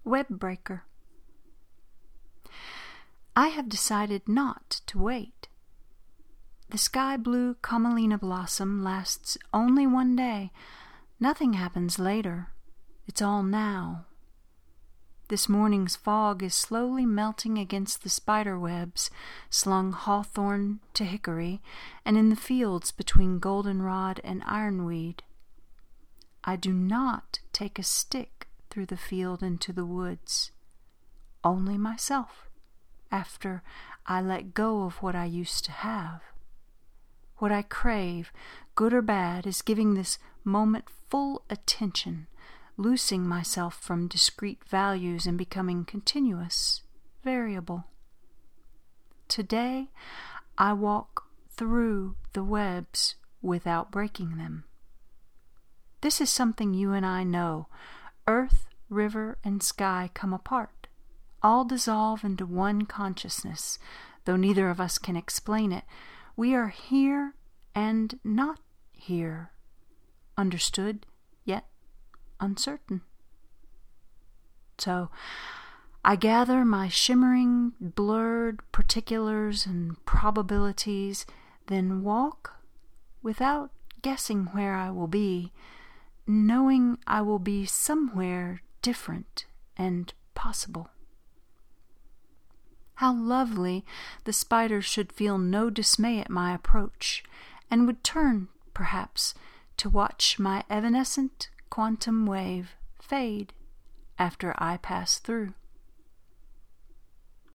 web breaker. I have decided not to wait. The sky-blue camelina blossom lasts only one day. Nothing happens later. It's all now. This morning's fog is slowly melting against the spider webs slung hawthorn to hickory and in the fields between goldenrod and ironweed. I do not take a stick through the field into the woods. Only myself, after I let go of what I used to have. What I crave, good or bad, is giving this moment full attention, loosing myself from discrete values and becoming continuous, variable. Today, I walk through the webs without breaking them. This is something you and I know. Earth, river, and sky come apart. All dissolve into one consciousness, though neither of us can explain it. We are here and not here, understood yet uncertain. So I gather my shimmering, blurred particulars and probabilities, then walk without guessing where I will be, knowing I will be somewhere different and possible. How lovely the spiders should feel no dismay at my approach, and would turn, perhaps, to watch my evanescent quantum wave fade after I pass through.